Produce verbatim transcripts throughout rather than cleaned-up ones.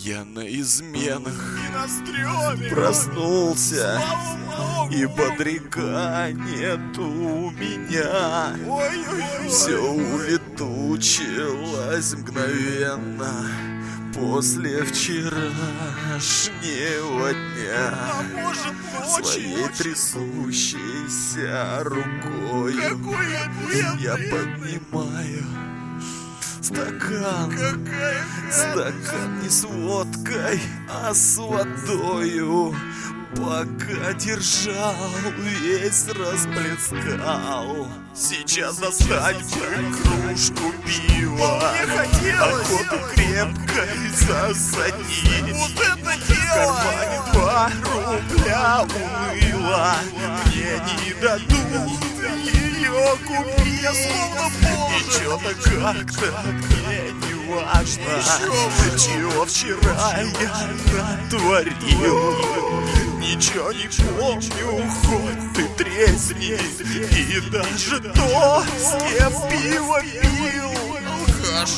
Я на изменах И на стреме проснулся, Слава Богу. и бодряка нету у меня. Ой-ой-ой. Все улетучилось мгновенно после вчерашнего дня. А может Своей ночью? трясущейся рукой Какой я я бедный. поднимаю стакан. Какая Стакан не с водкой, а с водою. Пока держал, весь расплескал. Сейчас достать кружку пива. Мне хотелось. Охоту крепкой засадить. Вот это В дело. кармане два рубля уныло. Мне не дадут ее купить. Я словно И боже. чё-то как-то мне не важно, чего вчера я натворил. Ничего не помню, хоть ты тресни. И даже то, с кем пиво пил. Алкаш.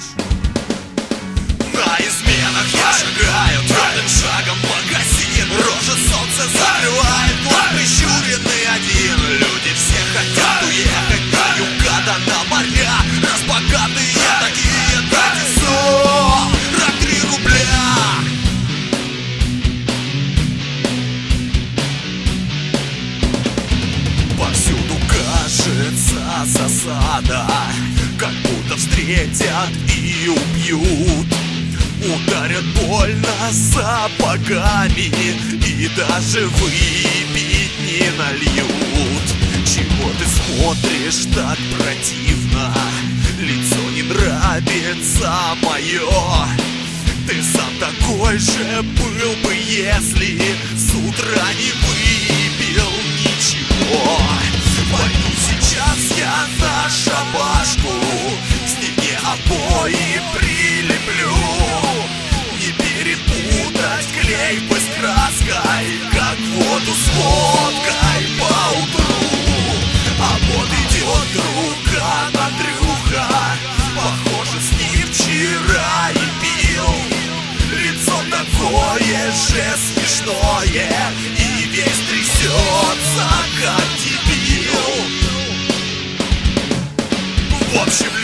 На изменах я шагаю твердым шагом в магазин. Рожа солнце закрывает, глаз прищуренный один. Люди все хотят уехать на юга да на моря. Раз богатые такие, дайте сорок три рубля. Повсюду кажется засада, как будто встретят и убьют. Ударят больно сапогами и даже выпить не нальют. Чего ты смотришь так противно? Лицо не нравится мое. Ты сам такой же был бы, если с утра не выпил ничего. Пойду сейчас я на шабашку, к стене обои прилеплю. Не перепутать клей бы с краской, как воду с водкой поутру. А вот идет друг Андрюха, похоже, с ним вчера и пил. Лицо такое же смешное, и весь трясется, как дебил. В общем,